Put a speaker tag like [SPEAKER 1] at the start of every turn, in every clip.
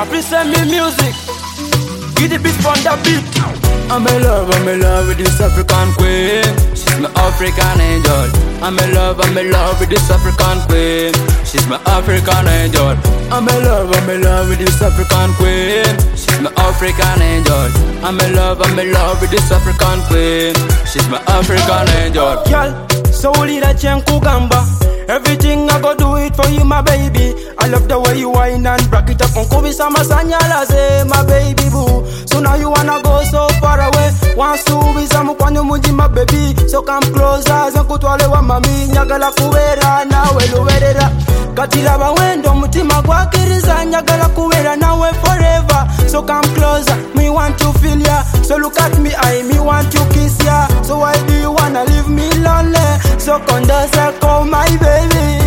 [SPEAKER 1] Appreciate me music. Give the beat from the beat. I'm in love with this African queen. She's my African angel. I'm in love with this African queen. She's my African angel. I'm in love with this African queen. She's my African angel. I'm in love with this African queen. She's my African angel. Girl, so leader chen kugamba. Everything I go do it for you, my baby. I love the way you whine and break it up. Uncle Sama Sanyala say, my baby boo. So now you wanna go so far away. Want to be some kwanu muji, my baby. So come closer, zankutwale wa mami. Nyagala kuwera nawe luwerera. Katila bawendo mutima gwakiriza. Nyagala kuwera nawe forever. So come closer, me want to feel ya. So look at me, me want to kiss ya. So why do you wanna leave me lonely? So condense, call my baby.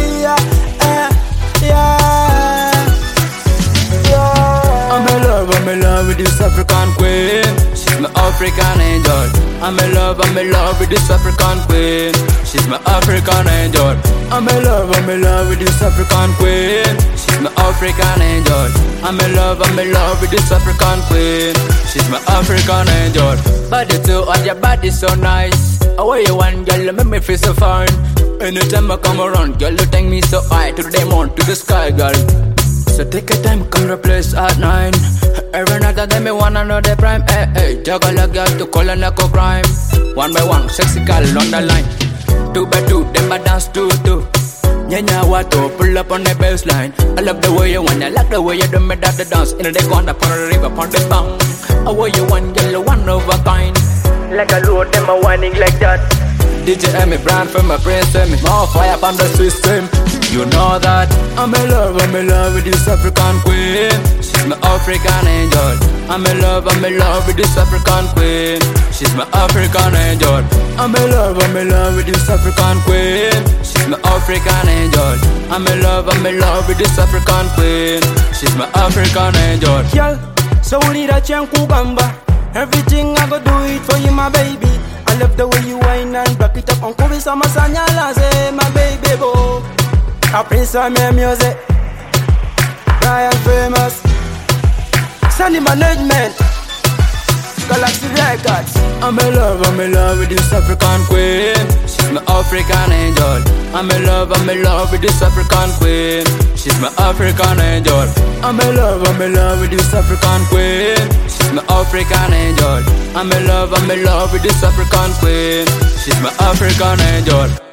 [SPEAKER 1] I'm in love with this African queen. She's my African angel. I'm in love with this African queen. She's my African angel. I'm in love with this African queen. She's my African angel. I'm in love with this African queen. She's my African angel. Body too on your body so nice. How you want, girl, make me feel so fine. Anytime I come around, girl, you take me so high to the moon, to the sky, girl. So take your time, come to place at 9. Every night that me wanna know the prime. Hey, hey, juggle a girl to call a narco crime. One by one, sexy girl on the line. Two by two, them I dance two. Nyanya wato, pull up on the baseline. I love the way you want, I like the way you do me that the dance. In the corner, upon the river, upon the bank. How you want, girl, one of a kind. Like a load, them a whining like that. DJ Emmy, brand for my prince Emmy. More fire on the system. You know that I'm in love with this African queen. She's my African angel. I'm in love with this African queen. She's my African angel. I'm in love with this African queen. She's my African angel. I'm in love with this African queen. She's my African angel. Girl, so leader chen kugamba. Everything I go do it for you, my baby. I love the way you whine and break it up. Uncle Sama Sanyala say, my baby boo. Appreciate me music. Brian Famous. Sunny Management. Galaxy Records. I'm in love with this African queen. She's my African angel. I'm in love with this African queen. She's my African angel. I'm in love with this African queen. She's my African angel. I'm in love with this African queen. She's my African angel.